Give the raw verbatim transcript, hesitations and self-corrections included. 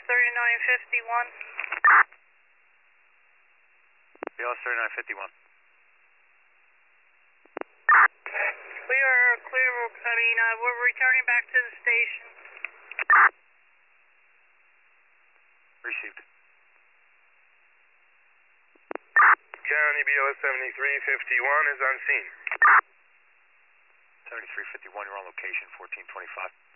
thirty-nine fifty-one. B L S thirty-nine fifty-one. We are clear, I mean, uh, we're returning back to the station. Received. County B L S seventy-three fifty-one is on scene. seventy-three fifty-one, you're on location, fourteen twenty-five.